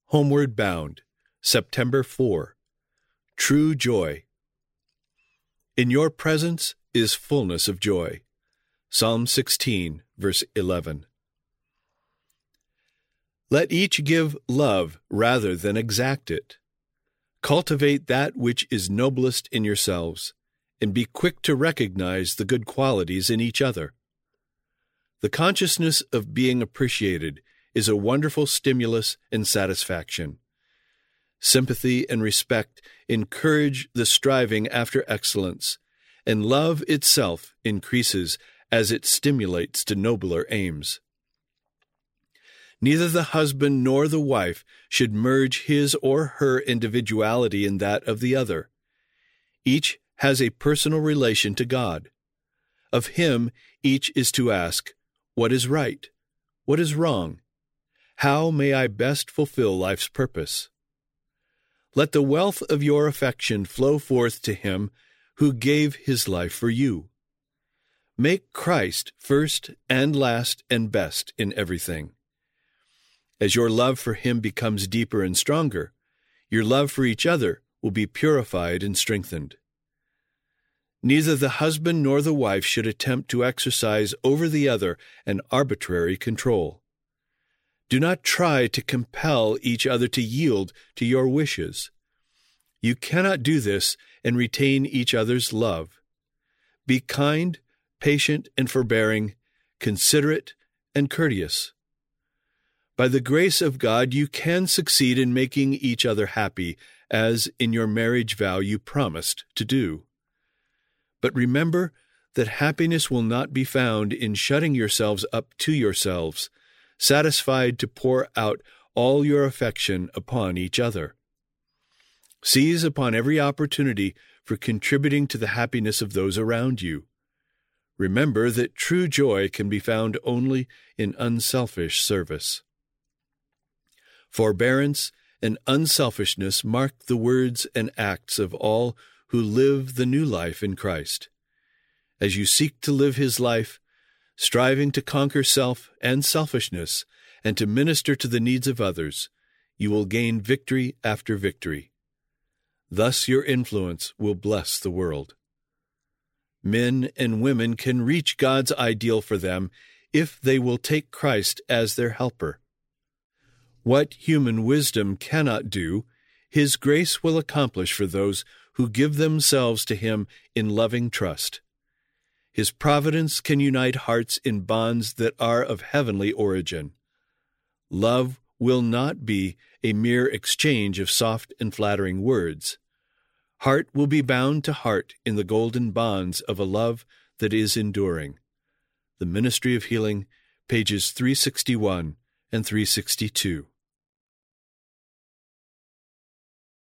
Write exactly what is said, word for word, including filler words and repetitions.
Homeward Bound, September fourth. True Joy. In your presence is fullness of joy. Psalm sixteen, verse eleven. Let each give love rather than exact it. Cultivate that which is noblest in yourselves, and be quick to recognize the good qualities in each other. The consciousness of being appreciated is a wonderful stimulus and satisfaction. Sympathy and respect encourage the striving after excellence, and love itself increases as it stimulates to nobler aims. Neither the husband nor the wife should merge his or her individuality in that of the other. Each has a personal relation to God. Of him, each is to ask, what is right? What is wrong? How may I best fulfill life's purpose? Let the wealth of your affection flow forth to him who gave his life for you. Make Christ first and last and best in everything. As your love for him becomes deeper and stronger, your love for each other will be purified and strengthened. Neither the husband nor the wife should attempt to exercise over the other an arbitrary control. Do not try to compel each other to yield to your wishes. You cannot do this and retain each other's love. Be kind, patient, and forbearing, considerate, and courteous. By the grace of God, you can succeed in making each other happy, as in your marriage vow you promised to do. But remember that happiness will not be found in shutting yourselves up to yourselves, satisfied to pour out all your affection upon each other. Seize upon every opportunity for contributing to the happiness of those around you. Remember that true joy can be found only in unselfish service. Forbearance and unselfishness mark the words and acts of all who live the new life in Christ. As you seek to live his life, striving to conquer self and selfishness, and to minister to the needs of others, you will gain victory after victory. Thus your influence will bless the world. Men and women can reach God's ideal for them if they will take Christ as their helper. What human wisdom cannot do, his grace will accomplish for those who give themselves to him in loving trust. His providence can unite hearts in bonds that are of heavenly origin. Love will not be a mere exchange of soft and flattering words. Heart will be bound to heart in the golden bonds of a love that is enduring. The Ministry of Healing, pages three sixty-one and three sixty-two.